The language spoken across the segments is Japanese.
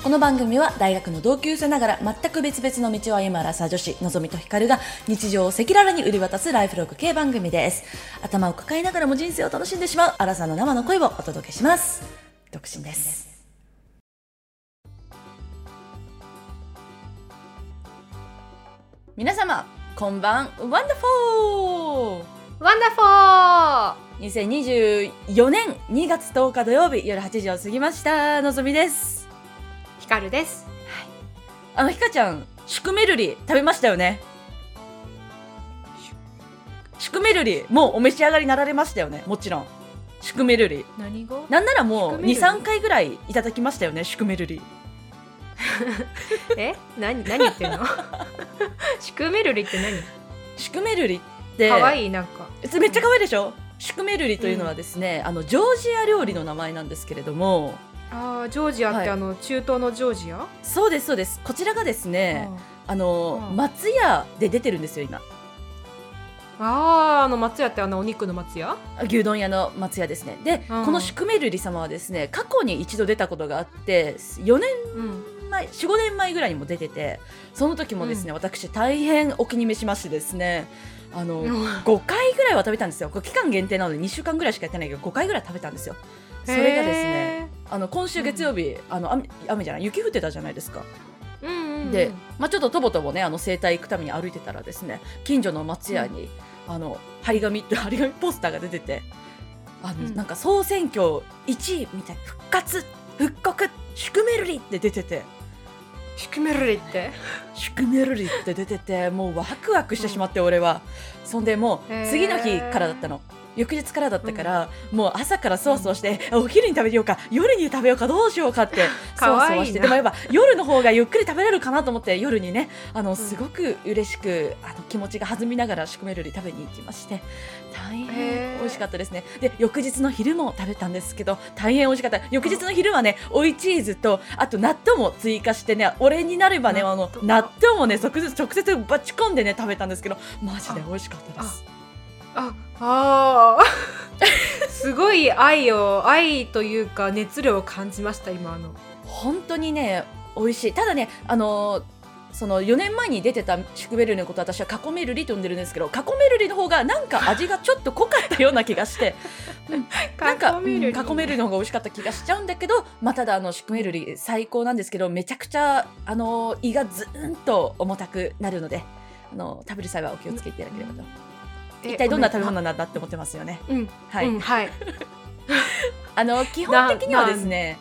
この番組は大学の同級生ながら全く別々の道を歩むアラサー女子のぞみとひかるが日常を赤裸々に売り渡すライフログ系番組です。頭を抱えながらも人生を楽しんでしまうアラサーの生の声をお届けします。独身です。皆様こんばんワンダフォーワンダフォー。 2024年2月10日土曜日夜8時を過ぎました。のぞみです。 ひかるです。 ひかちゃんシュクメルリ食べましたよね。シュクメルリもうお召し上がりになられましたよね。もちろんシュクメルリ何語？ なんならもう 2,3 回ぐらいいただきましたよね。シュクメルリ何言ってんのシュクメルリって何？ シュクメルリってかわいい。なんかめっちゃかわいいでしょ。シュクメルリというのはですね、ジョージア料理の名前なんですけれども、 ジョージアって、 はい、 中東のジョージア？ そうですそうです。こちらがですね、松屋で出てるんですよ今。 松屋ってお肉の松屋？ 牛丼屋の松屋ですね。で、このシュクメルリ様はですね過去に一度出たことがあって4年前、4、5年前ぐらいにも出てて、その時もですね、私大変お気に召しましてですね、5回ぐらいは食べたんですよ。これ期間限定なので2週間ぐらいしかやってないけど5回ぐらい食べたんですよ。それがですね今週月曜日、雨じゃない雪降ってたじゃないですか。で、ちょっととぼとぼね整体行くために歩いてたらですね、近所の松屋に、張り紙ポスターが出てて、なんか総選挙1位みたいな、復刻シュクメルリって出てて、 シュクメルリって出てて、もうワクワクしてしまって、俺はそんでもう次の日からだったの。翌日からだったから、もう朝からそわそわして、お昼に食べようか夜に食べようかどうしようかってそわそわして、でもやっぱ夜の方がゆっくり食べれるかなと思って、夜にねすごく嬉しく気持ちが弾みながらシュクメルリ食べに行きまして、大変美味しかったですね。で翌日の昼も食べたんですけど大変美味しかった。翌日の昼はね追いチーズとあと納豆も追加してね、お礼になればね納豆もね直接バチ込んでね食べたんですけど、マジで美味しかったです。 すごい愛というか熱量を感じました今。 本当にね美味しい。ただねその4年前に出てたシュクメルリのこと、私はカコメルリと呼んでるんですけど、カコメルリの方がなんか味がちょっと濃かったような気がしてなんかカコメルリの方が美味しかった気がしちゃうんだけど、ただシュクメルリ最高なんですけど、めちゃくちゃ胃がずーんと重たくなるので、食べる際はお気をつけていただければと。一体どんな食べ物なんだって思ってますよね。はい、基本的にはですね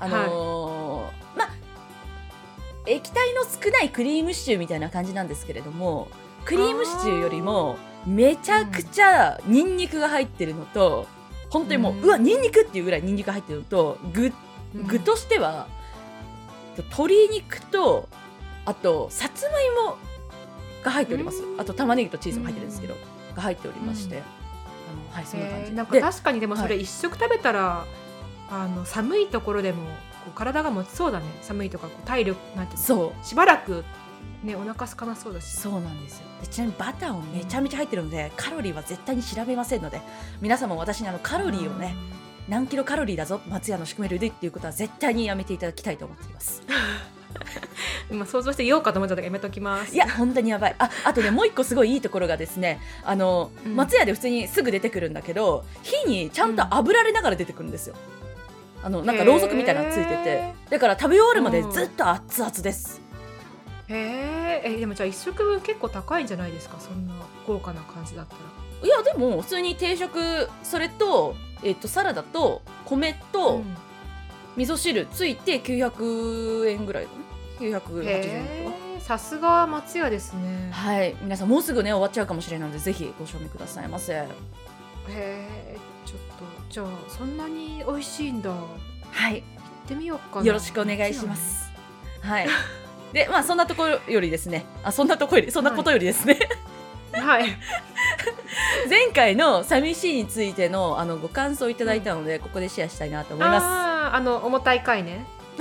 液体の少ないクリームシチューみたいな感じなんですけれども、クリームシチューよりもめちゃくちゃニンニクが入ってるのと、本当にもう、うわニンニクっていうぐらいニンニクが入ってるのと、具としては鶏肉とあとさつまいもが入っております。あと玉ねぎとチーズも入ってるんですけど、が入っておりまして、そんな感じ。 なんか確かにでもそれ一食食べたら、寒いところでも体が持ちそうだね。寒いとか体力なんてしばらくねお腹空かなそうだし。 そうなんですよ。でちなみにバターもめちゃめちゃ入ってるので、カロリーは絶対に調べませんので、皆様も私にカロリーをね、何キロカロリーだぞ松屋のシュクメルリっていうことは絶対にやめていただきたいと思っています今想像して言おうかと思っちゃったからやめときます。 いや本当にやばい。あとねもう一個すごいいいところがですね、松屋で普通にすぐ出てくるんだけど、火にちゃんと炙られながら出てくるんですよ。なんかろうそくみたいなのついてて、だから食べ終わるまでずっと熱々です。 でもじゃあ一食分結構高いんじゃないですか、そんな豪華な感じだったら。 いやでも普通に定食、それと、サラダと米と味噌汁ついて900円ぐらいだね。980円とか。 さすが松屋ですね。 はい、皆さんもうすぐね終わっちゃうかもしれないので、ぜひご賞味くださいませ。 ちょっとじゃあそんなに美味しいんだ。 はい、 行ってみようかな。 よろしくお願いします。はいでそんなところよりですね、そんなことよりですねはい前回の寂しいについてのご感想をいただいたので、ここでシェアしたいなと思います。 重たい回ね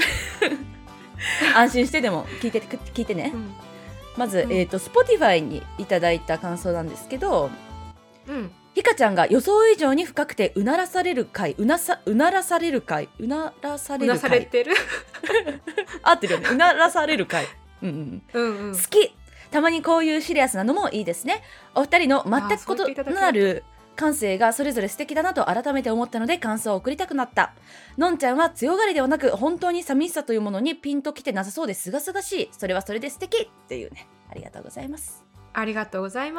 安心してでも聞いてね。まず、Spotify にいただいた感想なんですけど、ひかちゃんが予想以上に深くてうならされる回、うならされてる合ってるよね。うならされる回。うんうん。好き。たまにこういうシリアスなのもいいですね。お二人の全く異なる感性がそれぞれ素敵だなと改めて思ったので感想を送りたくなった。のんちゃんは強がりではなく本当に寂しさというものにピンときてなさそうですがすがしい。それはそれで素敵っていうね。ありがとうございます。 ありがとうございます。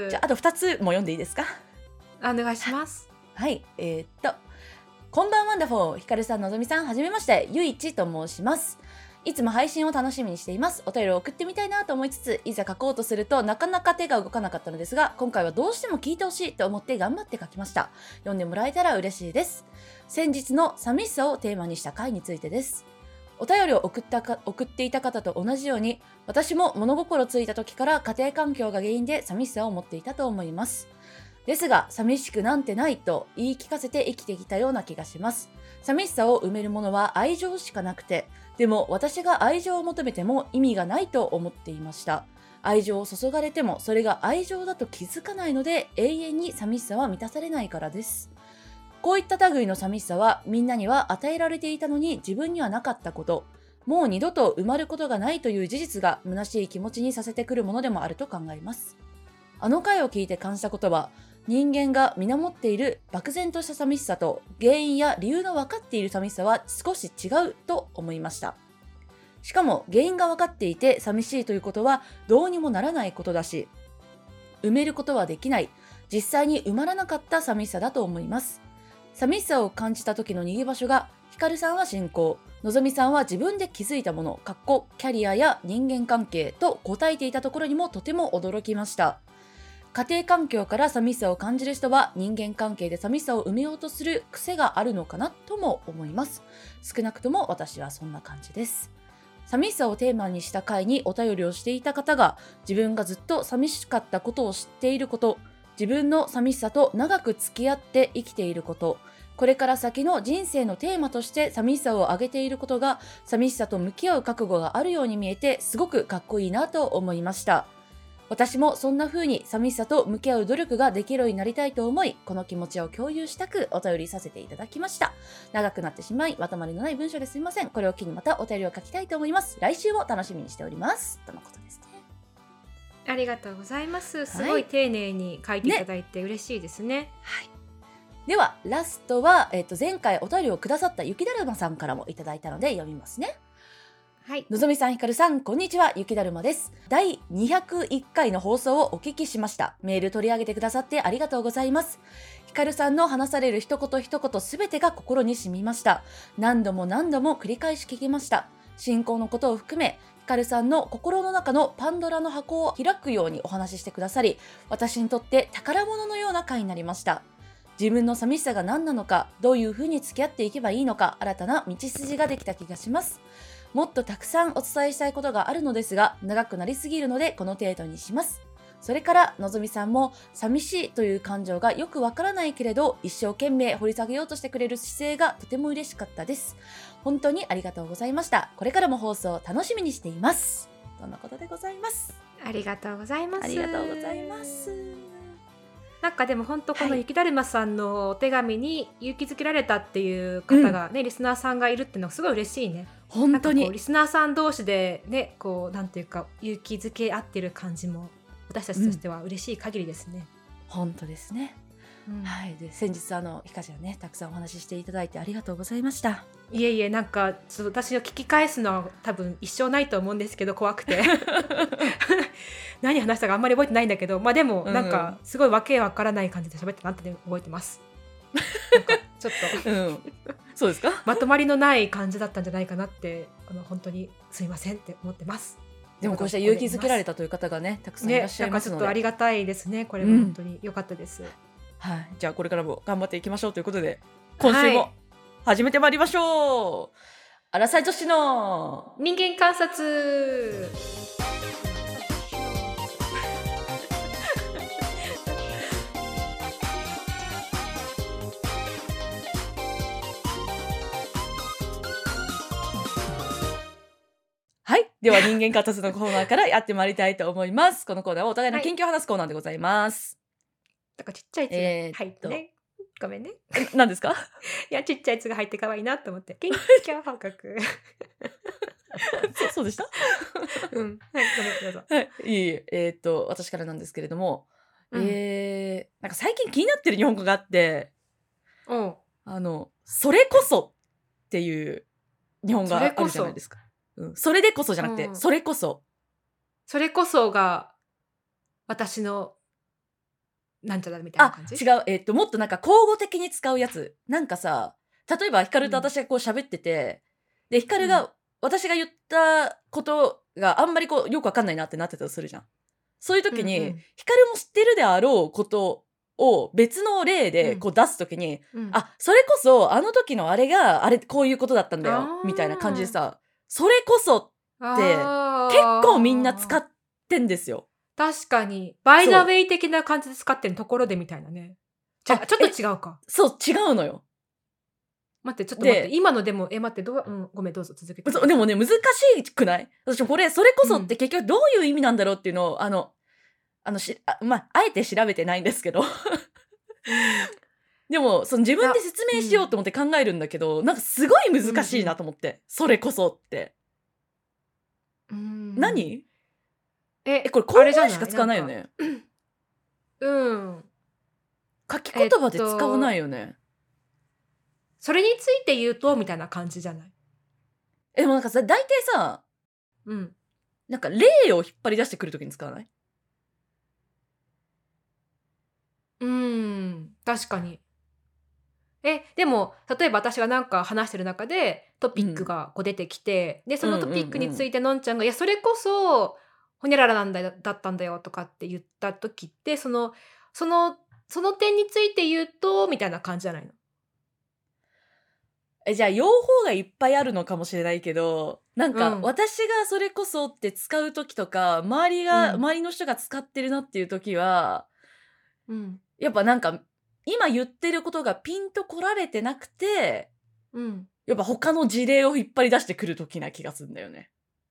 じゃああと2つも読んでいいですか？ お願いします。 はい。こんばんワンダフォー。ひかるさん、のぞみさん、はじめまして。ゆいちと申します。いつも配信を楽しみにしています。お便りを送ってみたいなと思いつつ、いざ書こうとするとなかなか手が動かなかったのですが、今回はどうしても聞いてほしいと思って頑張って書きました。読んでもらえたら嬉しいです。先日の寂しさをテーマにした回についてです。お便りを送っていた方と同じように、私も物心ついた時から家庭環境が原因で寂しさを持っていたと思います。ですが、寂しくなんてないと言い聞かせて生きてきたような気がします。寂しさを埋めるものは愛情しかなくて、でも私が愛情を求めても意味がないと思っていました。愛情を注がれてもそれが愛情だと気づかないので永遠に寂しさは満たされないからです。こういった類の寂しさはみんなには与えられていたのに自分にはなかったこと、もう二度と埋まることがないという事実が虚しい気持ちにさせてくるものでもあると考えます。あの回を聞いて感じたことは、人間が身をっている漠然とした寂しさと原因や理由の分かっている寂しさは少し違うと思いました。しかも原因が分かっていて寂しいということはどうにもならないことだし、埋めることはできない、実際に埋まらなかった寂しさだと思います。寂しさを感じた時の逃げ場所が、ひかるさんは信仰、のぞみさんは自分で気づいたもの、キャリアや人間関係と答えていたところにもとても驚きました。家庭環境から寂しさを感じる人は人間関係で寂しさを埋めようとする癖があるのかなとも思います。少なくとも私はそんな感じです。寂しさをテーマにした回にお便りをしていた方が、自分がずっと寂しかったことを知っていること、自分の寂しさと長く付き合って生きていること、これから先の人生のテーマとして寂しさを挙げていることが、寂しさと向き合う覚悟があるように見えてすごくかっこいいなと思いました。私もそんな風に寂しさと向き合う努力ができるようになりたいと思い、この気持ちを共有したくお便りさせていただきました。長くなってしまい、まとまりのない文章ですみません。これを機にまたお便りを書きたいと思います。来週も楽しみにしております。とのことですね。 ありがとうございます。すごい丁寧に書いていただいて嬉しいですね。 はい。ではラストは、前回お便りをくださった雪だるまさんからもいただいたので読みますね。 はい、 のぞみさん、ひかるさん、こんにちは。雪だるまです。第201回の放送をお聞きしました。メール取り上げてくださってありがとうございます。ひかるさんの話される一言一言すべてが心に染みました。何度も何度も繰り返し聞きました。信仰のことを含め、ひかるさんの心の中のパンドラの箱を開くようにお話ししてくださり、私にとって宝物のような回になりました。自分の寂しさが何なのか、どういうふうに付き合っていけばいいのか、新たな道筋ができた気がします。もっとたくさんお伝えしたいことがあるのですが、長くなりすぎるのでこの程度にします。それからのぞみさんも寂しいという感情がよくわからないけれど一生懸命掘り下げようとしてくれる姿勢がとても嬉しかったです。本当にありがとうございました。これからも放送を楽しみにしています。とのことでございます。 ありがとうございます。 ありがとうございます。 なんかでも本当この雪だるまさんのお手紙に勇気づけられたっていう方がね、リスナーさんがいるっていうのはすごい嬉しいね。 本当にリスナーさん同士でね、こうなんていうか勇気づけ合ってる感じも私たちとしては嬉しい限りですね。 本当ですね。はい、で先日ひかちゃんね、たくさんお話ししていただいてありがとうございました。 いえいえ、なんかちょっと私を聞き返すのは多分一生ないと思うんですけど怖くて何話したかあんまり覚えてないんだけど、まあでもなんかすごいわけわからない感じで喋ってたなって覚えてます。なんかちょっと、 そうですか。 まとまりのない感じだったんじゃないかなって本当にすいませんって思ってます。 でもこうした勇気づけられたという方がねたくさんいらっしゃいますので、 なんかちょっとありがたいですね。これは本当に良かったです。 はい、じゃあこれからも頑張っていきましょうということで、今週も始めてまいりましょう。アラサイ女子の人間観察。 はい、では人間観察のコーナーからやってまいりたいと思います。このコーナーはお互いの近況を話すコーナーでございます。 だからちっちゃいやつが入ってね、ごめんね。 何ですか？ いやちっちゃいやつが入って可愛いなと思って近況報告そうでした。 うん。はい、ごめん、どうぞ。 はい、いえいえ。私からなんですけれども、 うん。 なんか最近気になってる日本語があって、 おう。 それこそっていう日本語それあこそ。 るじゃないですか。うん、それでこそじゃなくて、 うん。 それこそ。 それこそが私のなんちゃらみたいなあ、 感じ？ 違う。もっとなんか口語的に使うやつ。なんかさ、例えばヒカルとうん。 私がこう喋ってて、で、ヒカうん。 ルが私が言ったことがあんまりこうよくわかんないなってなってたとするじゃん。そういう時に、 うんうん。 ヒカルも知ってるであろうことを別の例うん。 でこう出す時に、 うん。 あ、それこそあの時のあれがあれこういうことだったんだよ、みたいな感じであさ、それこそあ。 って結構みんな使ああ。 ってんですよ。 確かに。バイザウそう。 ェイ的な感じで使ってるところでみたいなね。ちょあ、 っと違うか。 そう、違うのよ。 待って、ちょっと待って。 で、 今のでも、待って、ごめん、どうぞ続けてください。 でもね、難しくない？私もこれ、それこそってうん。 結局どういう意味なんだろうっていうのを、あえて調べてないんですけど、 うん。 でも、その自分で説明しよううん。 と思って考えるんだけど、なんかすごいうん難しいうん。 なと思って、それこそって。 うーん。 何？これ口語あれじゃでしか使ないなんか、 わないよね。 うん。 書きえっ言葉で使わないと、 よね。 それについて言うとみたいな感じじゃない？ でもなんかさ、大体さ、 うん。 なんか例を引っ張り出してくるときに使わない？ 確かに。でも、例えば私がなんか話してる中で、トピックうん。 がこう出てきて、で、そうんうのトピックにんうん。 ついてのんちゃんが、いや、それこそ、ほにゃららだったんだよとかって言った時って、そのその点について言うと、みたいな感じじゃないの？ じゃあ、用法がいっぱいあるのかもしれないけど、なんかうん、 私がそれこそって使う時とか、 うん、 周りの人が使ってるなっていう時は、 うん、 やっぱなんか、今言ってることがピンと来られてなくて、 うん。 やっぱ他の事例を引っ張り出してくる時な気がするんだよね。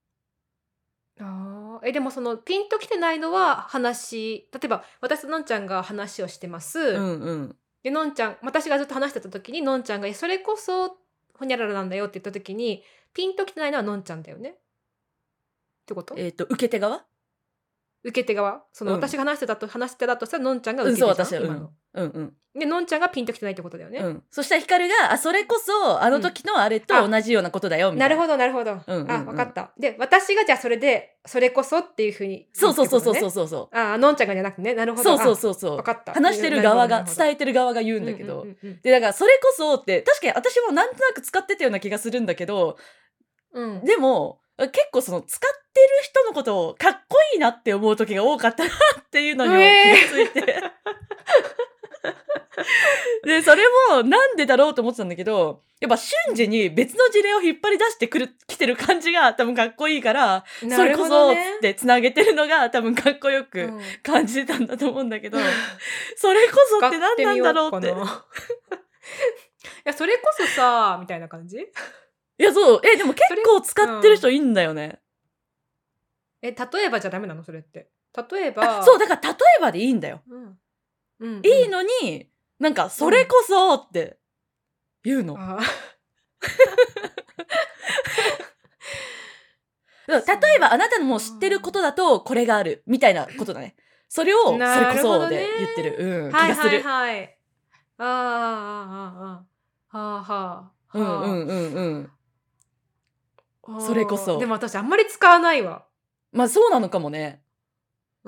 ああ、でもそのピンときてないのは例えば私とのんちゃんが話をしてまうす。 んうん。 で、のんちゃん私がずっと話してた時に、のんちゃんが「それこそほにゃららなんだよ」って言った時に、ピンときてないのはのんちゃんだよねってこと？ 受け手側？ 受け手側？そのうん。 私が話してたとしたら、のんちゃんがうん、そう、 受け手じゃん？ 私は、うん。 今の。 うんうん。 で、のんちゃんがピンときてないってことだよね？ うん。そしたらヒカルが、あ、それこそ、あのうん。 時のあれとあ、 同じようなことだよ、みたいな。 なるほどなるほど。 うんうんあ、わうん。 かった。で、私がじゃあそれで、それこそっていう風に言うっそうそうそうそうそうてことね。 そうそう。 のんちゃんがじゃなくてね、なるほど。 そうそうそうそう。 わかった。 話してるなるほ側が、 どなるほど。 伝えてる側が言うんうんうんうだけど。 んうん。 で、だからそれこそって、確かに私もなんとなく使ってたような気がするんだけど、 うん。 でも、結構その使ってる人のことをかっこいいなって思う時が多かったなっていうのにも気がついて。で、それもなんでだろうと思ってたんだけど、やっぱ瞬時に別の事例を引っ張り出してきてる感じが多分かっこいいから、そなるれこほどね。 そっつって繋げてるのが多分かっこよくうん。 感じてたんだと思うんだけど、それこそ使っって何なんてみようだろうって。 かな。いや、それこそさみたいな感じ？ いや、そう、でも結それ構使うん。 ってる人いんだよね。 例えばじゃダメなの？それって。例えあ、そう、 ばだから例えばでいいんだよ。 うん。うんいいうん。 のに、なんかうん。 それこそって言うの。 ああ。 例そえばあなたのもう知ってるこあとだとこれがあるみたいなことだね。それをそれなこるほどね。 そで言ってる、 はいはい気がする。 はい。ああああああああ。はあはあ。 うんうはんうんうん。 あ。 それこああ、でもそ。 私あんまり使わないわ。 そうなのかもね。 うん。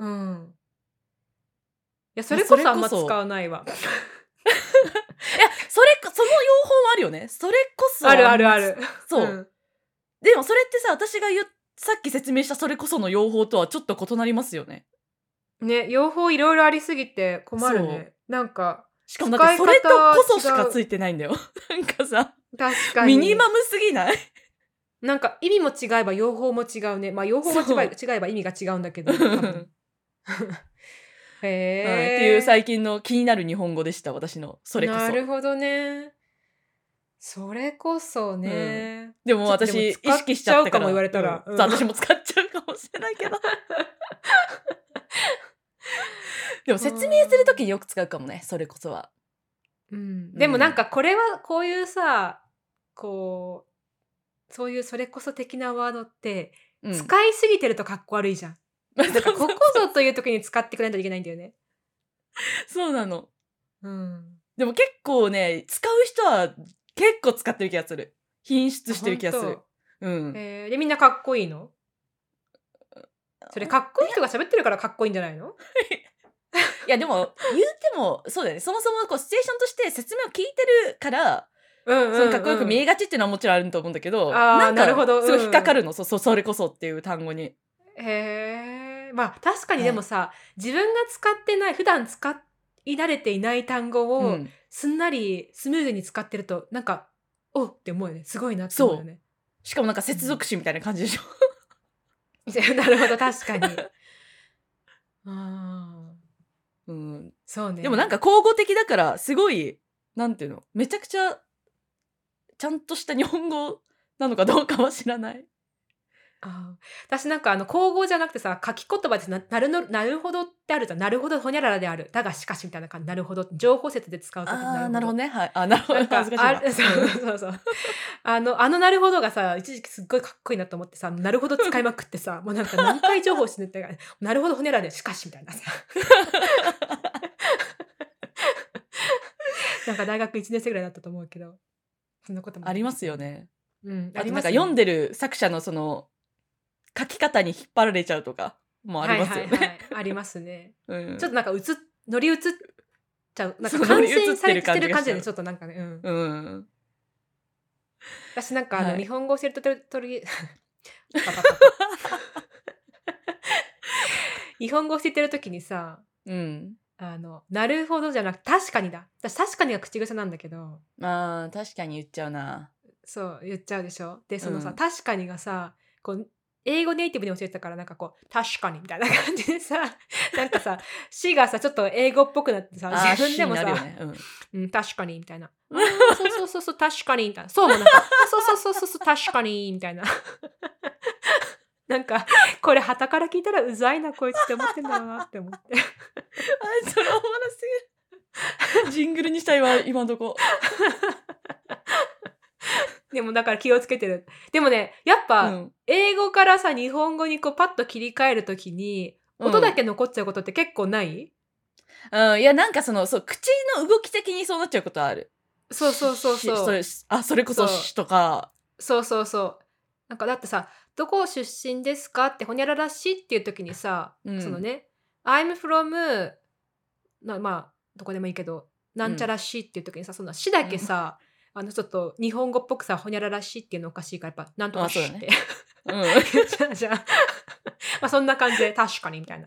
いや、それそれこそあんま使こそ。 わないわ。 いや、その用法もあるよね。それこあるそあんまあるある。うそん。 う。でもそれってさ、さっき説明したそれこその用法とはちょっと異なりますよね。 ね、用法いろいろありすぎて困るそう。 ね。なんか、 しかもだって使いそれと方違こそしかつう。 いてないんだよ。なんかさ、 確かミニマに。 ムすぎない？ なんか意味も違えば用法も違うね。まあ、用法もそう。 違えば意味が違うんだけど、多分。 はい。っていうへえ。 最近の気になる日本語でした、私の。それこそ。 なるほどね。それこそうん。 ね。 でもちょっとでも私、意使っ識しちゃちゃうかも言わったから、 れたら。 そう、 うん。 私も使っちゃうかもしれないけど。でもう説明するーん。 時によく使うかもね、それこそは。 うん。でもなんうん。 かこれはこういうさ、こうそういうそれこそ的なワードって、 うん。 使いすぎてるとかっこ悪いじゃん。 そうなんかこそうこぞという時に使ってくれないといけないんだよね。 そうなの。 うん。 でも結構ね、使う人は結構使ってる気がする。品質あ、 してる本気がする。 当。 うん。 で、みんなかっこいいの？それかっこいいいや、 人が喋ってるからかっこいいんじゃないの？ いやでも、言うても、そうだよね。そもそもこうシチュエーションとして説明を聞いてるから、 うんそのかっうんうん。 こよく見えがちっていうのはもちろんあると思うんだけど、 ああ、 なんかなるほど。 すごい引っかかうん。 るの。それこそっていう単語に。 へえ。まあ、確かにはい。 でもさ、自分が使ってない、普段使い慣れていない単語をうん。 すんなりスムーズに使ってると、なんか、おって思うよね。すごいなって思うよそね。 う。しかもなんか接うん。 続詞みたいな感じでしょ。 なるほど、確かに。ああ、 うん。 そうでもなんかね。 口語的だから、すごい、なんていうの、めちゃくちゃちゃんとした日本語なのかどうかは知らない。 ああ、私なんか口語じゃなくてさ、書き言葉でなるほどってあるじゃん。なるほど、ほにゃららである。だがしかしみたいな感じ。なるほど。情報説で使う時なああ、 るほど。 なるほどね。はい。あ、なるほど。 なんか、 恥ずかしいわ。 そううん。 そうそう。なるほどがさ、一時期すっごいかっこいいなと思ってさ、なるほど使いまくってさ、もうなんか何回情報しぬってか、なるほどほにゃららでしかしみたいなさ。なんか大学1年生ぐらいだったと思うけど、そんなこともあありまりましたよ。 すよね。 うん、ああとなんかりますね。 読んでる作者のその書き方に引っ張られちゃうとかもありはいますよね。 はいはい、ありますね。 うん。 ちょっとなんか乗り移っちゃう、なんかその乗感り移ってる染されてる感じでね、 感じがしちゃう。 ちょっとなんかね、うん。 うん。 私なんか日はい。 本語を教えるパパパパ。日本語を教えてる時にさ、 うん。 なるほどじゃなく確かにだ。私確かにが口癖なんだけど、 まあ、確かに言っちゃうな。 そう、言っちゃうでしょ。で、そのさ、 うん。 確かにがさ、こう、英語ネイティブに教えてたから、なんかこう、確かにみたいな感じでさ、なんかさ、しがさ、ちょっと英語っぽくなってさ、自ああ、し分でもさ、 になるよね。うん。 うん、確かにみたいな。ああ、そうそうそうそう、確かにみたいな。そうもなんか、あ、そうそうそうそうそう、確かにみたいな。なんか、これ傍から聞いたらうざいなこいつって思ってんだろうなって思って。 あ、それおもろすぎる。ジングルにしたいわ、今んとこ。 でもだから気をつけてる。でもね、やっぱうん。 英語からさ、日本語にこうパッと切り替えるときに、音だうん。 け残っちゃうことって結構ない？ うん、いや、なんかその、そう、口の動き的にそうなっちゃうことはある。 そうそうそうそれ、 そう。 それこそそう。 しとか、 そうそうそう。なんかだってさ、どこ出身ですかってほにゃららしっていう時にさ、 うん、 そのね、I'm from まあ、どこでもいいけど、なうん、 んちゃらしっていう時にさ、そのしだうん。 けさ、ちょっと日本語っぽくさ、ほにゃららしっていうのおかしいから、やっぱなんとかあ、そうだしってね。うん。 言っちゃうじゃん。ま、そんな感じで、確かにみたいな。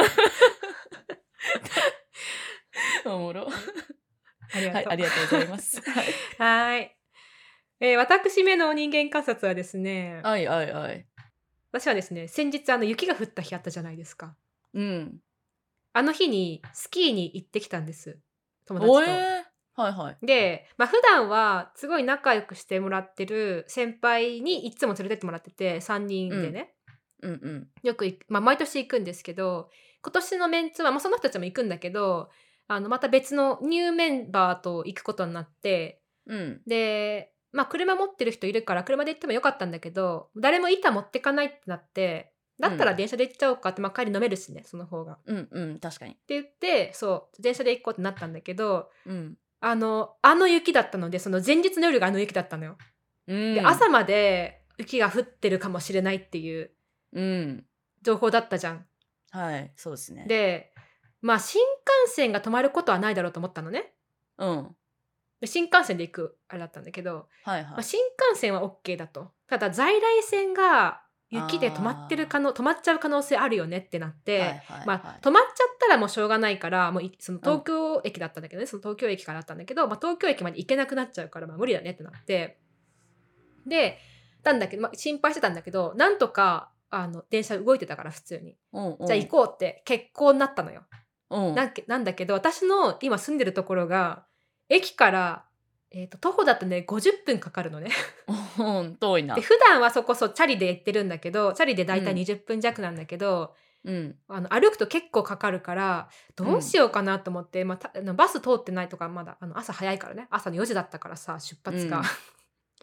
おもろ。はい、 ありがとう。 ありがとうございます。はい。 はい。私めの人間観察はですね、 はいはいはい。 私はですね、先日雪が降った日あったじゃないですか。 うん。 あの日にスキーに行ってきたんです。友達と。 おえ。はいはい。 で、ま、普段はすごい仲良くしてもらってる先輩にいつも連れてってもらってて、3 うん。 人でね。 うんうん。 よくま、毎年行くんですけど、今年のメンツは、ま、その人たちも行くんだけど、また別のニューメンバーと行くことになって、 うん。 で、ま、車持ってる人いるから車で行ってもよかったんだけど、誰も板持ってかないってなって、だうん。 ったら電車で行っちゃおうかって、ま、帰り飲めるしね、その方が。っうんうん、確かに。 て言って、そう、電車で行こうってなったんだけど、 うん。 あの雪だったので、その前日の夜があの雪だったのよ。 うで、 ん。 朝まで雪が降ってるかもしれないっていううん。 情報だったじゃん。 はい、そうですね。 で、ま、新幹線が止まることはないだろうと思ったのね。 うん。 で、新幹線で行くあれだったんだけど、ま、 はいはい。 新幹線はオッケーだと。ただ在来線が雪であ止まっちゃう可能性あるよねってなっあ、はいて、ま、 はいはい。 止まっちゃったらもうしょうがないから、もうそのうん。 東京駅だったんだけどね、その東京駅からだったんだけど、ま、東京駅まで行けなくなっちゃうから、ま、無理だねってなって、で、ま、心配してたんだけど、なんとか電車動いてたから普通に。 うんじゃあ行うん。 こうって決行になったのよ。 うん。 なんだけど、私の今住んでるところが、駅から、徒歩だとね、50分かかるのね。 うん、遠いで、 な。 普段はそこそチャリで行ってるんだけど、チャリでだいたいうん。 20分弱なんだけど、 うん。 歩くと結構かかるから、 うん。 どうしようかなと思って、ま、バス通ってないとかまだ、朝早いからね、朝の4時だったからさ、出発が。 うん。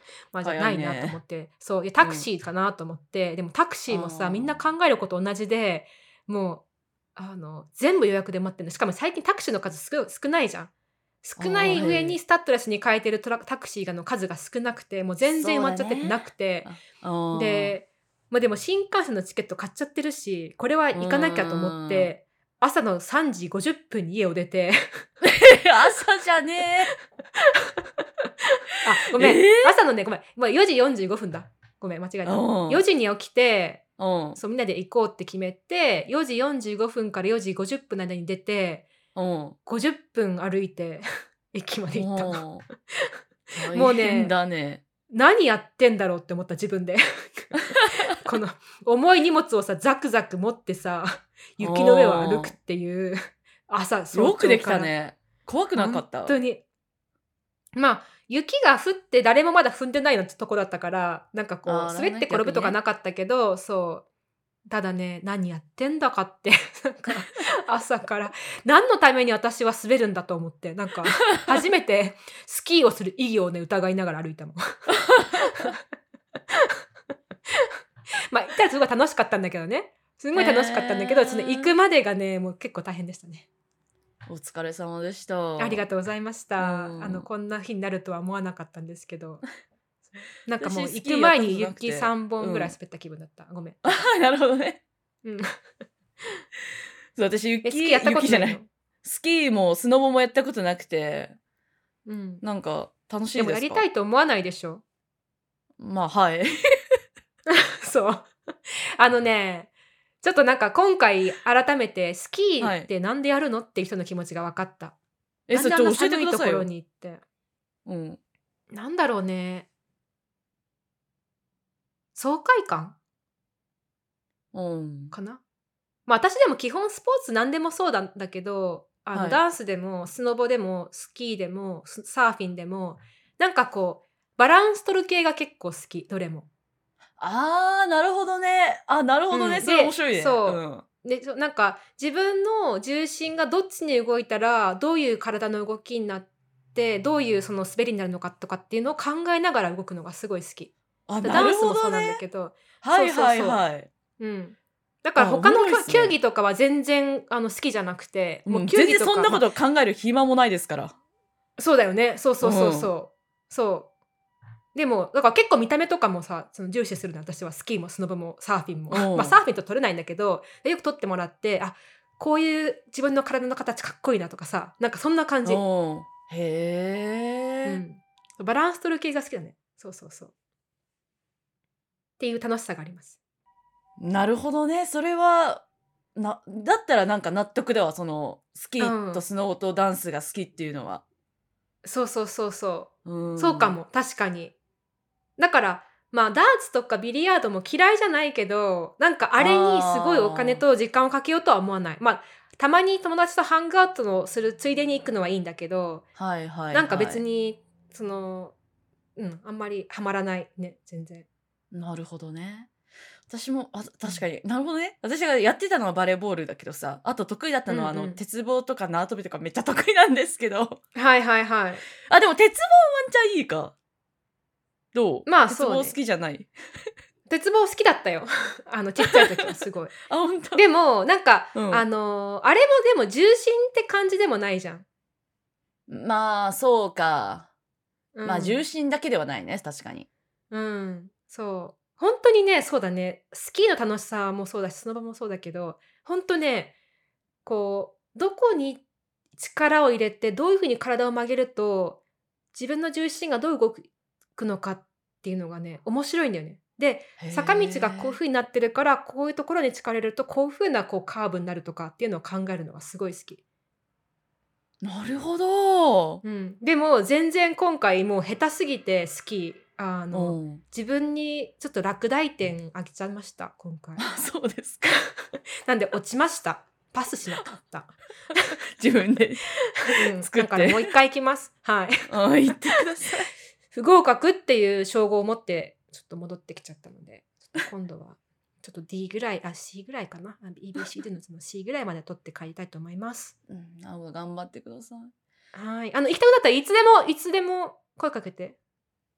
まあじゃあな早いいなと思ね。 って、そういやタクシーかなと思って、でもタクシーもさみんな考えること同じで、もう全部予約で待ってるの。しかも最近タクシーの数少ないじゃん。少なああ、 い上へえ。 にスタッドレスに変えてるタクシーの数が少なくて、もう全然埋そうまっちゃっててだね。 なくて、 あで、まあでも新幹線のチケット買っちゃってるし、これはう行かなきゃと思っん。 て、朝の3時50分に家を出て、 朝じゃねあ、ごえ。 めん。 ええ。 朝のね、ごめん。まあ、4時45分だ。ごめん、間違えうた。4 ん。 時に起きて、 うん。 そう、みんなで行こうって決めて、4時45分から4時50分の間に出て、 うん。 50分歩いて駅まで行ったの。 うん。大変もうね、 だね。 何やってんだろうって思った自分で。この重い荷物をさ、ザクザク持ってさ、雪の上を歩くっうん。 ていう朝早よくでき朝から。 たね。怖くなか本った？ 当に。まあ、雪が降って誰もまだ踏んでないようなところだったから、なんかこああ、 う、 なるほどね、 滑って転ぶとか逆にね。 なかったけど、そう。ただね、何やってんだかって、なんか朝から何のために私は滑るんだと思って、なんか初めてスキーをする意義をね、疑いながら歩いたもん。まあ、行ったらすごい楽しかったんだけどね。すごい楽しかったんだけど、その行くええ。 までがね、もう結構大変でしたね。 お疲れ様でしありがた。 とうございましうた。 ん。 こんな日になるとは思わなかったんですけど。そうなんかも私う行スキーやったこく前に雪となくて。 3本ぐらいうん。 滑った気分だった。ごめん、 あ、 また。 なるほどね。 うん。 そう、私スキーやったことないの？ 雪じゃない。スキーもスノボもやったことなくて、 うん。 なんか楽しでもやりたいですか？ いと思わないでしょ？ まあ、はい。 そう。ね、ちょっとなんか今回改めてスキーっはい。 てなんでやるのっていう人の気持ちが分かった。 え、 なんであんな教えて寒いところくださいよ。 に行って。 うん。 なんだろうね、爽快感うん。 かな？まあ、私でも基本スポーツなんでもそうだけど、 はい。 ダンスでもスノボでもスキーでもサーフィンでも、なんかこう、バランス取る系が結構好き、どれも。 ああ、なるほどね。あ、なるほどね。 うん。 それ面で、 白いね。うん。 なんか自分の重心がどっちに動いたら、どういう体の動きになって、どういうその滑りになるのかとかっていうのを考えながら動くのがすごい好き。 あ、なダンるスもそうなんだほどね。 けど、そうはいはいそうそはい。 う。うん。だからあ、お他のもろいっすね。 競技とかは全然好きじゃなくて、もううん、 球全然そん技とか、まあなこと考える暇もないですから。 そうだよね。そうそうそううん。 そう。そう。でも、だから結構見た目とかもさ、その重視するの私はスキーもスノボもサーフィンも。 うまあサーん。 フィンと撮れないんだけど、よく撮ってもらって、あ、こういう自分の体の形かっこいいなとかさ、なんかそんな感じ。 うん。へえ。 うん。バランス取る系が好きだね。そうそうそう。っていう楽しさがあります。 なるほどね。それは、だったらなんか納得だわ。スキーとうん。 スノボとダンスが好きっていうのは。 そうそうそうそう。 うーん。 そうかも。確かに。だから、まあ、ダーツとかビリヤードも嫌いじゃないけど、なんかあれにすごいお金あと時間をかけようとは思わない。まあ、たまに友達とハングアウトをするついでに行くのはいいんだけど、 あ、はいはいなんかはい。 別に、あんまりハマらないね、全然。 なるほどね。私も、確かに。なるほどね。私がやってたのはバレーボールだけどさ、あと得意だったうんうのはん。 鉄棒とか縄跳びとかめっちゃ得意なんですけど。 はいはいはい。 あ、でも鉄棒ワンチャンいいか。どう？ まあ鉄棒好そうね。 きじゃない？ 鉄棒好きだったよ。ちっちゃい時はすごい。 あ、ほんと？ でも、なんか、 うん。 あれもでも重心って感じでもないじゃん。 まあ、そうか。まあ、重うん。 心だけではないね、確かに。 うん、そう。本当にね、そうだね、スキーの楽しさもそうだし、スノボもそうだけど、本当ね、こう、どこに力を入れて、どういう風に体を曲げると、自分の重心がどう動くのかっていうのがね、面白いんだよね。で、 へ坂道がこういうえ。 風になってるから、こういうところに力入れると、こういう風なこうカーブになるとかっていうのを考えるのがすごい好き。 なるほど。 うん。でも全然今回もう下手すぎてスキー、 うん。 自分にちょっと落第点あげちゃいました、今回。 あ、そうですか。 なんで落ちました。パスしなかった。 自分でうん。だから作って。 もう一回行きます。はい。 言ってください。 不合格っていう称号を持ってちょっと戻ってきちゃったので、ちょっと今度はちょっと D ぐらい、C ぐらいかな。EBCD のその C ぐらいまで取って帰りたいと思います。 うん、頑張ってください。 はい。行きたくなったらいつでも声かけて。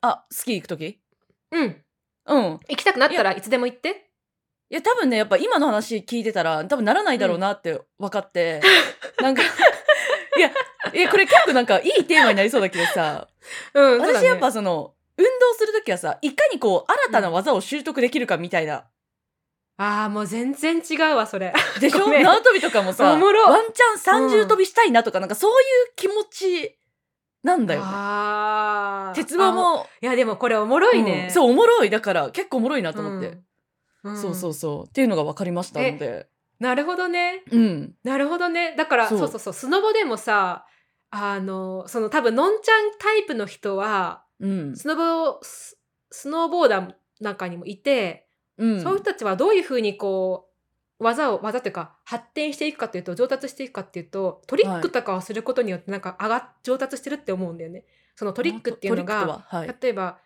スキー行くとき。 うん行きたくなったらいつでも行って。 いや多分ねやっぱ今の話聞いてたら多分ならないだろうなって分かって、なんかいやこれ結構なんかいいテーマになりそうだけどさ、私やっぱその運動するときはさ、いかにこう新たな技を習得できるかみたいな、 もう全然違うわそれでしょ。縄跳びとかもさ、ワンチャン30跳びしたいなとか、なんかそういう気持ちなんだよね。鉄棒もいやでもこれおもろいね、 そうおもろい、だから結構おもろいなと思って、そうっていうのが分かりましたので。 なるほどね、なるほどね。だからそうスノボでもさ、その多分のんちゃんタイプの人は、スノーボーダーなんかにもいて、そういう人たちはどういうふうにこう技っていうか発展していくかっていうと、上達していくかっていうと、トリックとかをすることによってなんか上達してるって思うんだよね。そのトリックっていうのが、例えば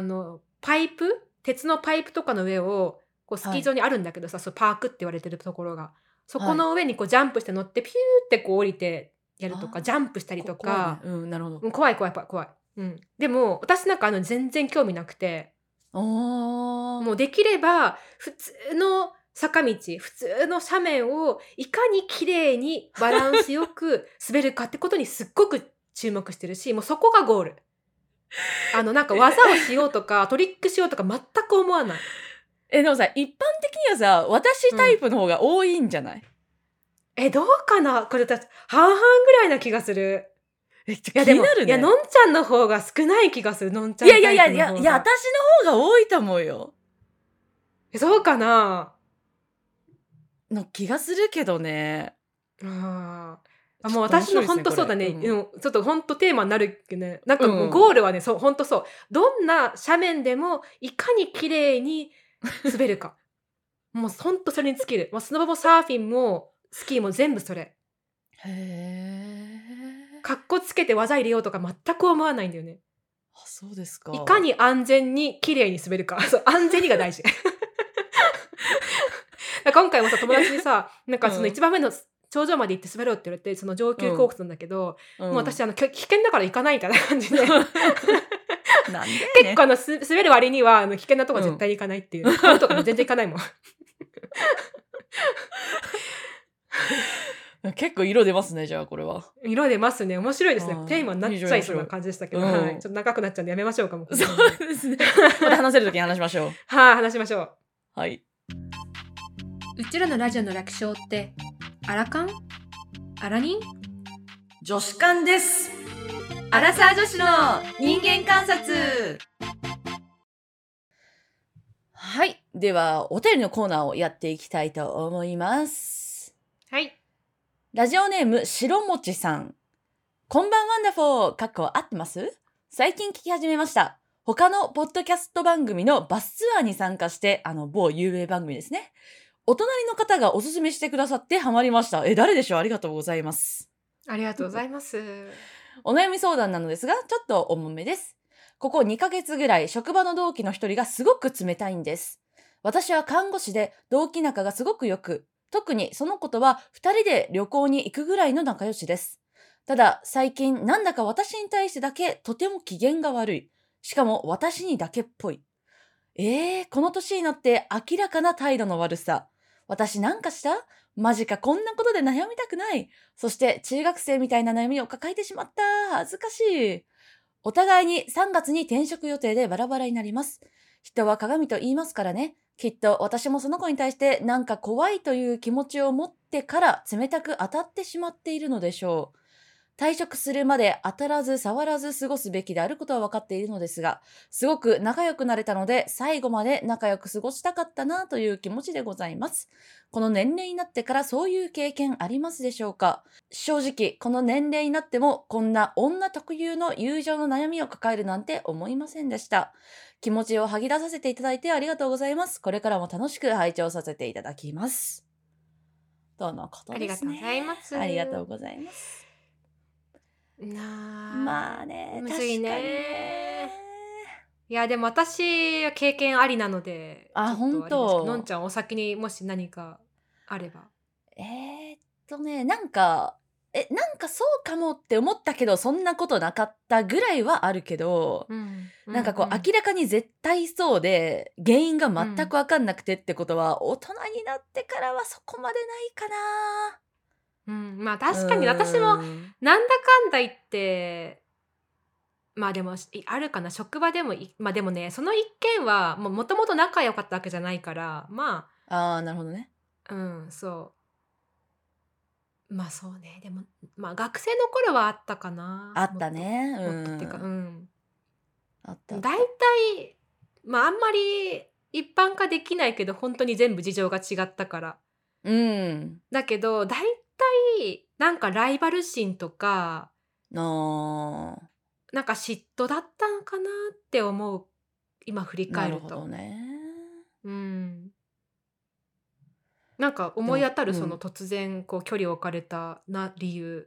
鉄のパイプとかの上をこうスキー場にあるんだけどさ、そうパークって言われてるところが、そこの上にこうジャンプして乗ってピューってこう降りてやるとか、ジャンプしたりとか、 なるほど。 怖い、でも私なんか全然興味なくて、もうできれば普通の坂道、普通の斜面をいかに綺麗にバランスよく滑るかってことにすっごく注目してるし、もうそこがゴール。なんか技をしようとかトリックしようとか全く思わない。 でもさ、一般的にはさ、私タイプの方が多いんじゃない？ どうかな、これ半々ぐらいな気がする。いやでも、いやのんちゃんの方が少ない気がする。のんちゃんタイプの方が。いや私の方が多いと思うよ。 そうかなの気がするけどね。 もう私の本当そうだね、ちょっと本当テーマになるけどね、なんかもうゴールはね、そう本当そう、どんな斜面でもいかに綺麗に滑るかもう本当それに尽きる。スノボもサーフィンもスキーも全部それ。かっこつけて技入れようとか全く思わないんだよね。 そうですか。 いかに安全に綺麗に滑るか。そう、安全にが大事。今回もさ、友達にさ、なんかその一番目の頂上まで行って滑ろうって言われて、その上級コースなんだけど、もう私危険だから行かないみたいな感じで。なんで結構滑る割には危険なとこ絶対に行かないっていう。川とかも全然行かないもん。 結構色出ますね、じゃあこれは。 色出ますね。面白いですね。テーマになっちゃいそうな感じでしたけど、ちょっと長くなっちゃうんでやめましょうかも。 そうですね。また話せるときに話しましょう。 話しましょう。 はい。 うちらのラジオの略称ってアラカン？アラニン？ 女子館です。アラサー女子の人間観察。はい、ではお便りのコーナーをやっていきたいと思います。 はい。 ラジオネーム白もちさん。こんばんワンダフォー。かっこ合ってます？最近聞き始めました。他のポッドキャスト番組のバスツアーに参加して、某有名番組ですね。お隣の方がおすすめしてくださってハマりました。誰でしょう？ありがとうございます。 ありがとうございます。 お悩み相談なのですが、ちょっと重めです。ここ2ヶ月ぐらい、職場の同期の一人がすごく冷たいんです。私は看護師で同期仲がすごく良く、特にその子とは2人で旅行に行くぐらいの仲良しです。ただ、最近なんだか私に対してだけとても機嫌が悪い。しかも私にだけっぽい。この年になって明らかな態度の悪さ。私なんかした？マジか、こんなことで悩みたくない。そして中学生みたいな悩みを抱えてしまった。恥ずかしい。お互いに3月に転職予定でバラバラになります。人は鏡と言いますからね。きっと私もその子に対してなんか怖いという気持ちを持ってから冷たく当たってしまっているのでしょう。退職するまで当たらず触らず過ごすべきであることは分かっているのですが、すごく仲良くなれたので最後まで仲良く過ごしたかったなという気持ちでございます。この年齢になってからそういう経験ありますでしょうか？正直この年齢になってもこんな女特有の友情の悩みを抱えるなんて思いませんでした。気持ちを吐き出させていただいてありがとうございます。これからも楽しく拝聴させていただきます。とのことですね。 ありがとうございます。 ありがとうございます。まあね、 むずいね。いやでも私は経験ありなので、 本当。 のんちゃんお先にもし何かあれば。 なんかなんかそうかもって思ったけどそんなことなかったぐらいはあるけど、なんかこう明らかに絶対そうで原因が全く分かんなくてってことは、大人になってからはそこまでないかな。 まあ確かに私もなんだかんだ言ってまあでもあるかな、職場でもまあでもね、その一件はもともと仲良かったわけじゃないからまあー、なるほどね。 あそうまあそうね、でもまあ学生の頃はあったかな、 あったね。 もっとっていうかあったあった。 大体まああんまり一般化できないけど本当に全部事情が違ったからだけど大体なんかライバル心とかあなんか嫉妬だったのかなって思う、今振りー、な返ると。 るほどね。 なんかでも、 思い当たるその突然こう距離を置かれた理由。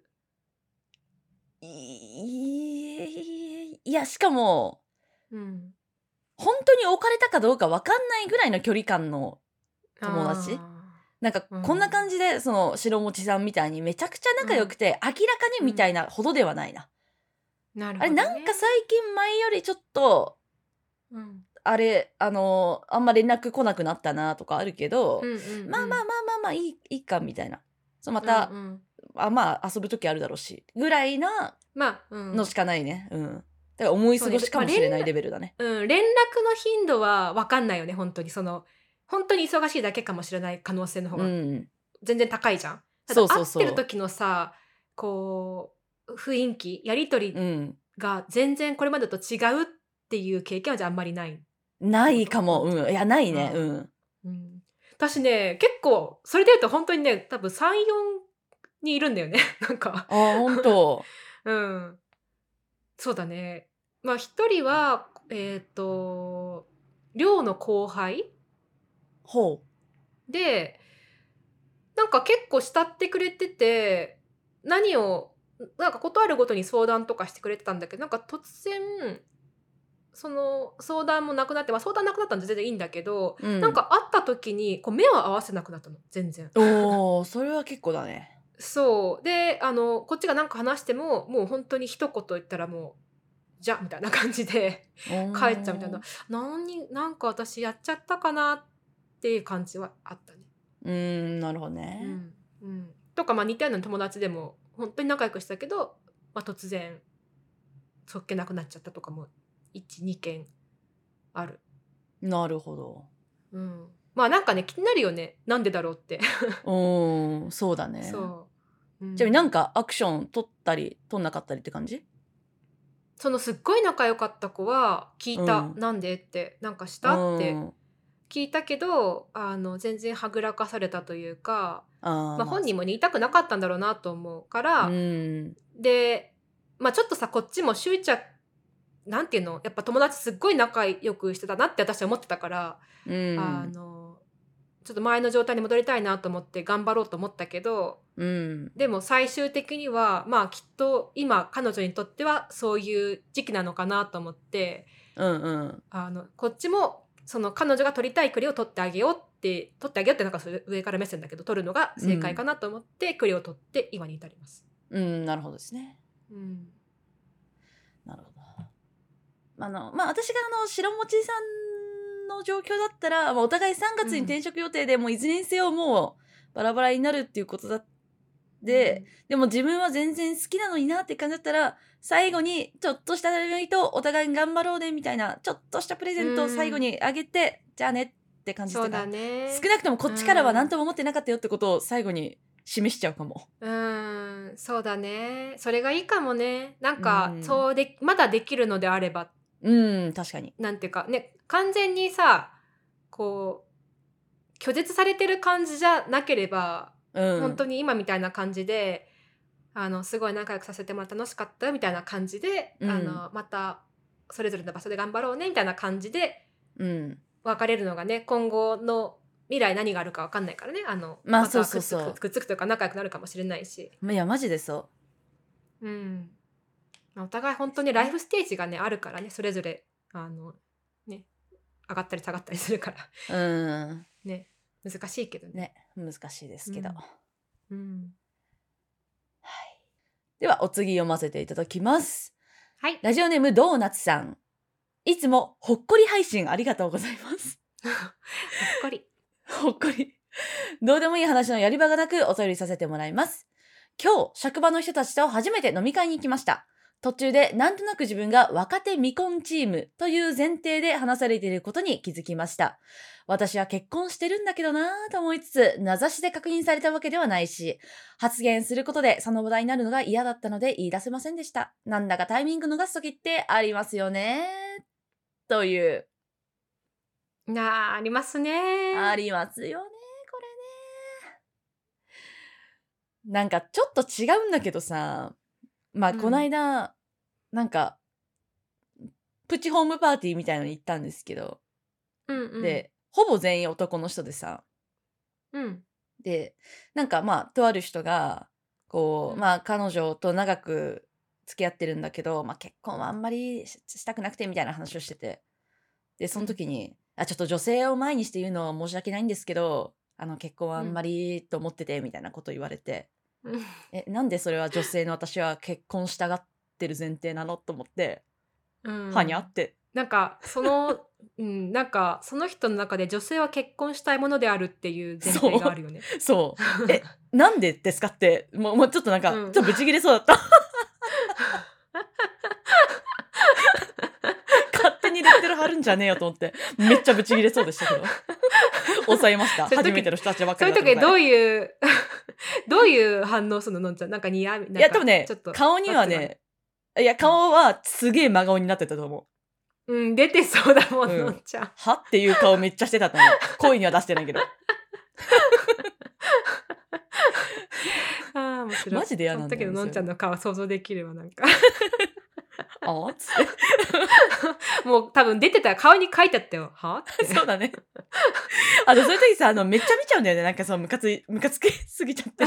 いや、しかも、 うん。 本当に置かれたかどうか分かんないぐらいの距離感の友達。なんかこんな感じで、その白持さんみたいにめちゃくちゃ仲良くて、明らかにみたいなほどではないな。 なるあれ、 ほどね。 なんか最近前よりちょっと、あれ、あんま連絡来なくなったなとかあるけど、まあまあまあまあまあいいかみたいな。また、まあ遊ぶ時あるだろうし、ぐらいなまあ、 のしかないね。だから思い過ごしかもしれないレベルだね。 連絡の頻度は分かんないよね、本当に。本当に忙しいだけかもしれない可能性の方が全然高いじゃん。ただ会ってる時のさ、こう雰囲気、やり取りが全然これまでと違うっていう経験はじゃああんまりない。 ないかも。いや、ないね。 私ね、結構それで言うと本当にね、多分3、4にいるんだよね。なんか。 あ、本当。 そうだね。まあ一人は寮の後輩ほで、なんか結構慕ってくれてて、なんかことあるごとに相談とかしてくれてたんだけど、なんか突然その相談もなくなって、相談なくなったんで全然いいんだけど、なんか会った時にこう目を合わせなくなったの、全然。 それは結構だね。 そう。で、こっちがなんか話しても、もう本当に一言言ったらもう、じゃみたいな感じで帰っちゃうみたいな。なんか私やっちゃったかなっていう感じはあったね。 なるほどね。 とか、似たような友達でも本当に仲良くしたけど、突然そっけなくなっちゃったとかも1、2件ある。 なるほど。 なんかね、気になるよね。なんでだろうって。 そうだね。 そう。 じゃあなんかアクション取ったり取んなかったりって感じ？ そのすっごい仲良かった子は聞いた。なんでって、なんかしたって聞いたけど、全然はぐらかされたというか、本人も言いたくなかったんだろうなと思うから、で、ちょっとさ、こっちも執着、なんていうの、やっぱ友達すっごい仲良くしてたなって私は思ってたから、ちょっと前の状態に戻りたいなと思って頑張ろうと思ったけど、でも最終的にはきっと今彼女にとってはそういう時期なのかなと思って、こっちもその彼女が取りたい栗を取ってあげようってなんかそれ上から目線だけど取るのが正解かなと思って栗を取って今に至ります。 なるほどですね。なるほど。私が白持さんの状況だったら、お互い3月に転職予定で、もういずれにせよもうバラバラになるっていうことだって、でも自分は全然好きなのになって感じだったら、最後にちょっとした頼みとお互いに頑張ろうねみたいなちょっとしたプレゼントを最後にあげて、じゃあねって感じで、 そうだね、 少なくともこっちからは何とも思ってなかったよってことを最後に示しちゃうかも。 そうだね、それがいいかもね。なんかまだできるのであれば、 確かに。 なんていうかね、完全にさこう拒絶されてる感じじゃなければ、本当に今みたいな感じですごい仲良くさせてもらって楽しかったよみたいな感じで、またそれぞれの場所で頑張ろうねみたいな感じで、別れるのがね、今後の未来何があるか分かんないからね。またくっつくというか仲良くなるかもしれないし。 いやマジでそう。 お互い本当にライフステージがねあるからね、それぞれね上がったり下がったりするからね、難しいけどね。 難しいですけど、はい。 ではお次読ませていただきます。 はい。 ラジオネームドーナツさん。いつもほっこり配信ありがとうございます。 ほっこり。 ほっこり。どうでもいい話のやり場がなくお便りさせてもらいます。今日、職場の人たちと初めて飲み会に行きました。途中でなんとなく自分が若手未婚チームという前提で話されていることに気づきました。私は結婚してるんだけどなぁと思いつつ、名指しで確認されたわけではないし、発言することでその話題になるのが嫌だったので言い出せませんでした。なんだかタイミング逃す時ってありますよね。という。 ありますね。 ありますよね、これね。なんかちょっと違うんだけどさ、まあ、こないだ、なんか、プチホームパーティーみたいのに行ったんですけど、 うんうん。 で、ほぼ全員男の人でさ、 うん。 で、なんかまあ、とある人が、こう、 うん。 まあ、彼女と長く付き合ってるんだけど、まあ、結婚はあんまりしたくなくてみたいな話をしてて、で、その時に、ちょっと女性を前にして言うのは申し訳ないんですけど、結婚はあんまりと思っててみたいなこと言われて、 うん。 なんでそれは女性の私は結婚したがってる前提なのと思って、 うはにゃん。 って。 なんかそのなんかその人の中で女性は結婚したいものであるっていう前提があるよね。 そう。なんでですかって、もうちょっとなんか、 うん。 ちょっとブチギレそうだった。勝手にレッテル貼るんじゃねえよと思って、めっちゃブチギレそうでしたけど。抑えました。 そういう時初めての人たちばっかそういう時りだったので。 どういうどういう反応するの？のんちゃん。なんかニヤみいや、多なんか分ね、 ちょっと顔には罰がある。 ね、いや、顔はすげえ真顔になってたと思うん、出てそうだもう。 ん、 うん。 のんちゃん。 はっていう顔めっちゃしてたと思う。声には出してないけど。 面白い。 マジで嫌そのなんだよね、 時ののんちゃんそういうの。 の顔想像できるわ、なんか。 ああ、つって。 もう多分出てたら顔に書いてあったよ。は？って。 そうだね。そういう時さ、めっちゃ見ちゃうんだよね。なんかそう、ムカつきすぎちゃって。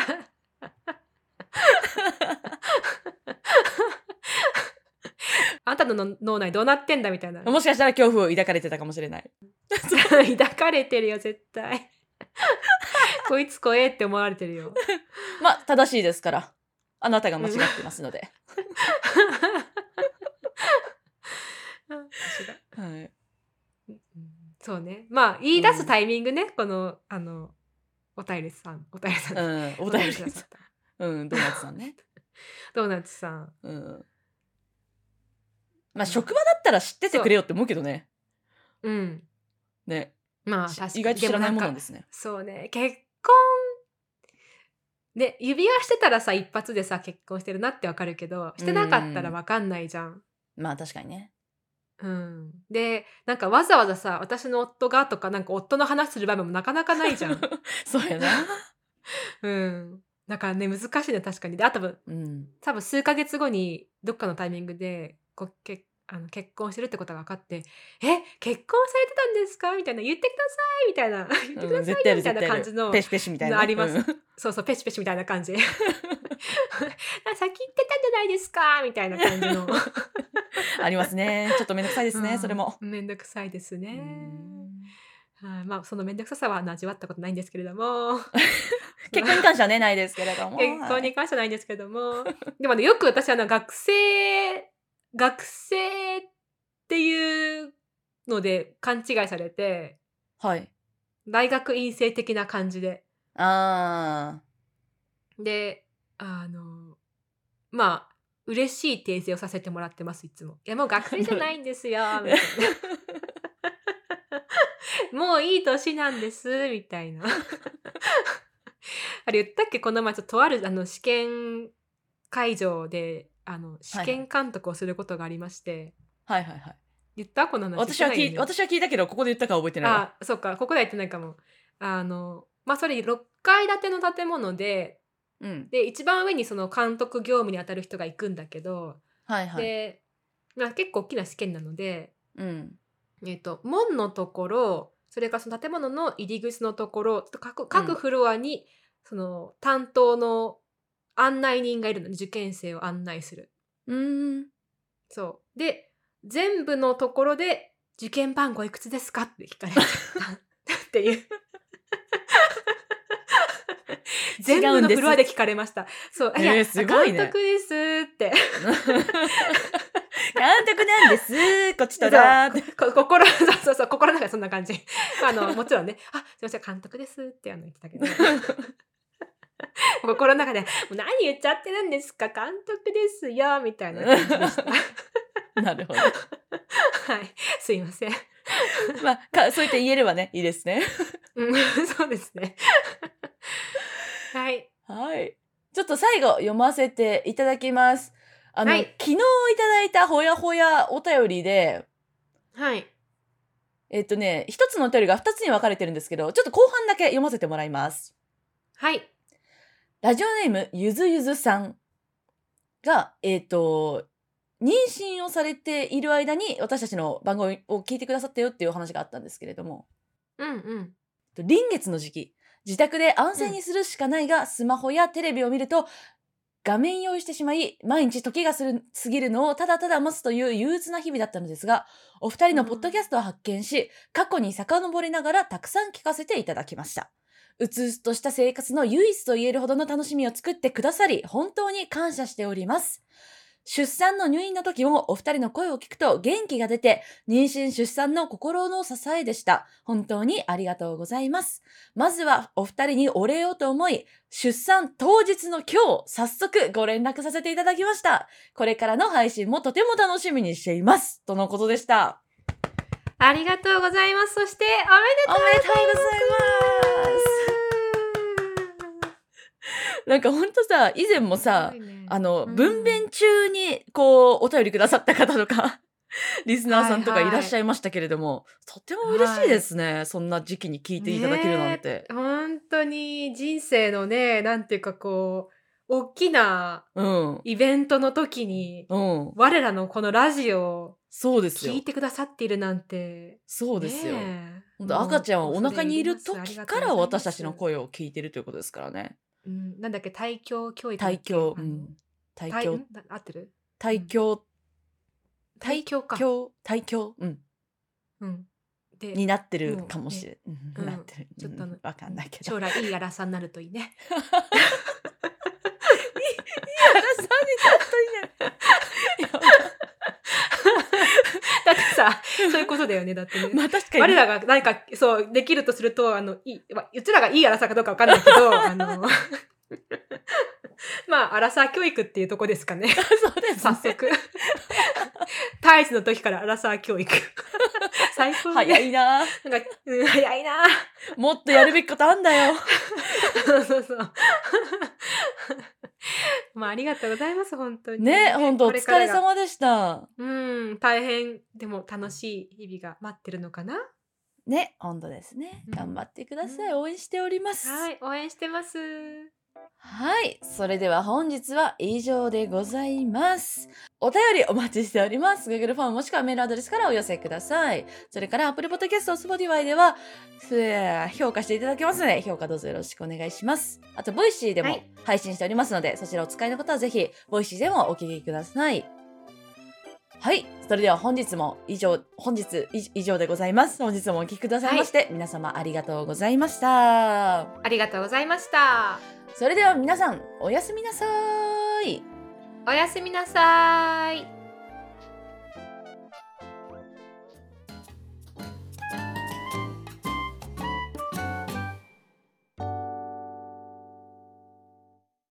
あんたの脳内どうなってんだみたいな。 もしかしたら恐怖を抱かれてたかもしれない。 抱かれてるよ、絶対。こいつ怖えって思われてるよ。 まあ、正しいですから。あなたが間違ってますので。 面白い。 はい。 そうね。まあ、言い出すタイミングね、この、お便りさん。 お便りくださった。 ドーナツさんね。 ドーナツさん。 まあ、職場だったら知っててくれよって思うけどね。 うん。 ね。 まあ、確かに。 意外と知らないものですね。 そうね。結婚で、指輪してたらさ、一発でさ、結婚してるなってわかるけど、してなかったらわかんないじゃん。 まあ、確かにね。 で、なんかわざわざさ、私の夫がとか、なんか夫の話する場面もなかなかないじゃん。 そうやな。 だからね、難しいね、確かに。で、多分数ヶ月後にどっかのタイミングで、結婚してるってことが分かって、結婚されてたんですかみたいな、言ってくださいみたいな、言ってくださいよみたいな感じの、 ペシペシみたいな、 あります。そうそう、ペシペシみたいな感じ。先言ってたんじゃないですかみたいな感じの。 ありますね。ちょっとめんどくさいですね、それも。 めんどくさいですね。まあ、そのめんどくささは味わったことないんですけれども。 結婚に関してはね、ないですけれども。 結婚に関してはないんですけども。でもね、よく私学生っていうので勘違いされて、 はい。 大学院生的な感じで。で、まあ、嬉しい訂正をさせてもらってます、いつも。いや、もう学生じゃないんですよ、みたいな。もういい年なんです、みたいな。あれ言ったっけ、この前とある試験会場で試験監督をすることがありまして。 はいはいはい。 言ったこの話。 私は聞いたけど、ここで言ったか覚えてないわ。 そっか、ここでは言ってないかも。それ6階建ての建物で、で、一番上にその監督業務に当たる人が行くんだけど、で、結構大きな試験なので、門のところ、それからその建物の入り口のところ、各フロアにその担当の案内人がいるので、受験生を案内する。そう。で、全部のところで受験番号いくつですかって聞かれたっていう。 全部のフロアで聞かれました。そう、いや、 すごいね。 監督ですって監督なんですこっちとらーって心の中でそんな感じもちろんね、あ、すいません監督ですって言ってたけど心の中でもう何言っちゃってるんですか、監督ですよみたいな感じでしたなるほどはい、すいませんまあそうやって言えればねいいですねそうですねはいはい、ちょっと最後読ませていただきます。昨日いただいたほやほやお便りで、 はい。 一つのお便りが2つに分かれてるんですけど、ちょっと後半だけ読ませてもらいます。 はい。 ラジオネームゆずゆずさんが、妊娠をされている間に私たちの番組を聞いてくださったよっていうお話があったんですけれども、臨月の時期、自宅で安静にするしかないが、スマホやテレビを見ると画面用意してしまい、毎日時が過ぎるのをただただ待つという憂鬱な日々だったのですが、お二人のポッドキャストを発見し、過去に遡りながらたくさん聞かせていただきました。うつうつとした生活の唯一と言えるほどの楽しみを作ってくださり、本当に感謝しております。出産の入院の時もお二人の声を聞くと元気が出て、妊娠出産の心の支えでした。本当にありがとうございます。まずはお二人にお礼をと思い、出産当日の今日、早速ご連絡させていただきました。これからの配信もとても楽しみにしています。とのことでした。 ありがとうございます。そしておめでとうございます。 なんかほんとさ、以前もさ、分娩中にこうお便りくださった方とかリスナーさんとかいらっしゃいましたけれども、とても嬉しいですね、そんな時期に聞いていただけるなんて。 本当に人生のね、なんていうかこう大きなイベントの時に、我らのこのラジオを聞いてくださっているなんて。 そうですよ。本当赤ちゃんはお腹にいる時から私たちの声を聞いてるということですからね。 なんだっけ、胎教教育。 胎教、 合ってる？ 胎教か。 胎教、になってるかもしれない。なってる。ちょっとわかんないけど。 将来いいアラサーになるといいね。いいアラサーになるといいね。 だってさ、そういうことだよね。だってね。 まあ確かに。 我らが何かそうできるとすると、うちらがいいアラサーかどうかわかんないけど、まあアラサー教育っていうとこですかね。 そうですね。 早速。胎児の時からアラサー教育。最高ね。 早いな。 早いな。 もっとやるべきことあんだよ。 そう。まあありがとうございます、本当に。 ね、本当お疲れ様でした。 大変でも楽しい日々が待ってるのかな。 ね、本当ですね。頑張ってください。応援しております。 はい、応援してます。 はい、それでは本日は以上でございます。お便りお待ちしております。Google フォームもしくはメールアドレスからお寄せください。それから Apple Podcast、Spotify では評価していただけますので、評価どうぞよろしくお願いします。あと、Voicy でも配信しておりますので、そちらをお使いの方はぜひ Voicy でもお聞きください。はい、それでは本日以上でございます。本日もお聞きくださいまして、皆様ありがとうございました。 ありがとうございました。 それでは皆さん、おやすみなさーい。 おやすみなさーい。